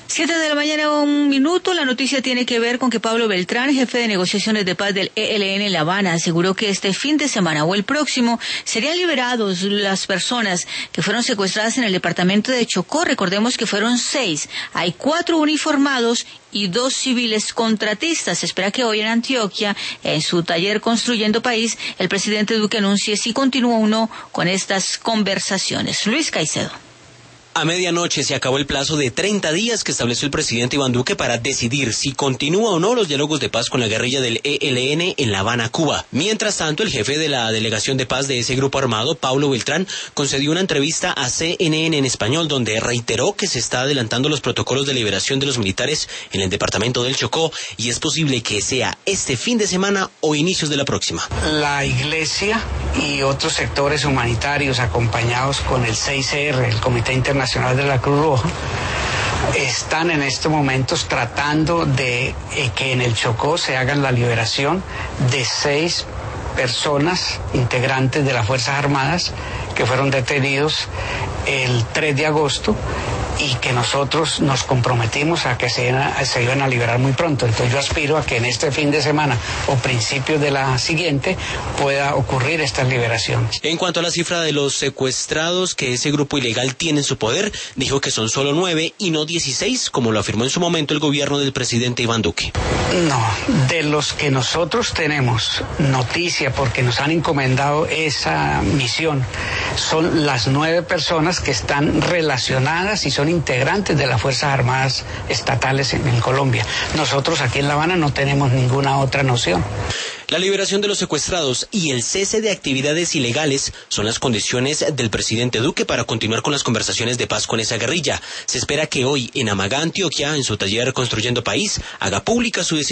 7 de la mañana, 1 minuto. La noticia tiene que ver con que Pablo Beltrán, jefe de negociaciones de paz del ELN en La Habana, aseguró que este fin de semana o el próximo serían liberados las personas que fueron secuestradas en el departamento de Chocó. Recordemos que fueron 6. Hay 4 uniformados y 2 civiles contratistas. Se espera que hoy en Antioquia, en su taller Construyendo País, el presidente Duque anuncie si continúa o no con estas conversaciones. Luis Caicedo. A medianoche se acabó el plazo de 30 días que estableció el presidente Iván Duque para decidir si continúa o no los diálogos de paz con la guerrilla del ELN en La Habana, Cuba. Mientras tanto, el jefe de la delegación de paz de ese grupo armado, Pablo Beltrán, concedió una entrevista a CNN en español donde reiteró que se está adelantando los protocolos de liberación de los militares en el departamento del Chocó y es posible que sea este fin de semana o inicios de la próxima. La Iglesia y otros sectores humanitarios acompañados con el 6CR, el Comité Internacional de la Cruz Roja, están en estos momentos tratando de que en el Chocó se haga la liberación de 6 personas integrantes de las Fuerzas Armadas que fueron detenidos el 3 de agosto y que nosotros nos comprometimos a que se iban a liberar muy pronto. Entonces yo aspiro a que en este fin de semana o principios de la siguiente pueda ocurrir esta liberación. En cuanto a la cifra de los secuestrados que ese grupo ilegal tiene en su poder, dijo que son solo 9 y no 16, como lo afirmó en su momento el gobierno del presidente Iván Duque. No, de los que nosotros tenemos noticia porque nos han encomendado esa misión, son las 9 personas que están relacionadas y son integrantes de las Fuerzas Armadas estatales en Colombia. Nosotros aquí en La Habana no tenemos ninguna otra noción. La liberación de los secuestrados y el cese de actividades ilegales son las condiciones del presidente Duque para continuar con las conversaciones de paz con esa guerrilla. Se espera que hoy en Amagá, Antioquia, en su taller Construyendo País, haga pública su decisión.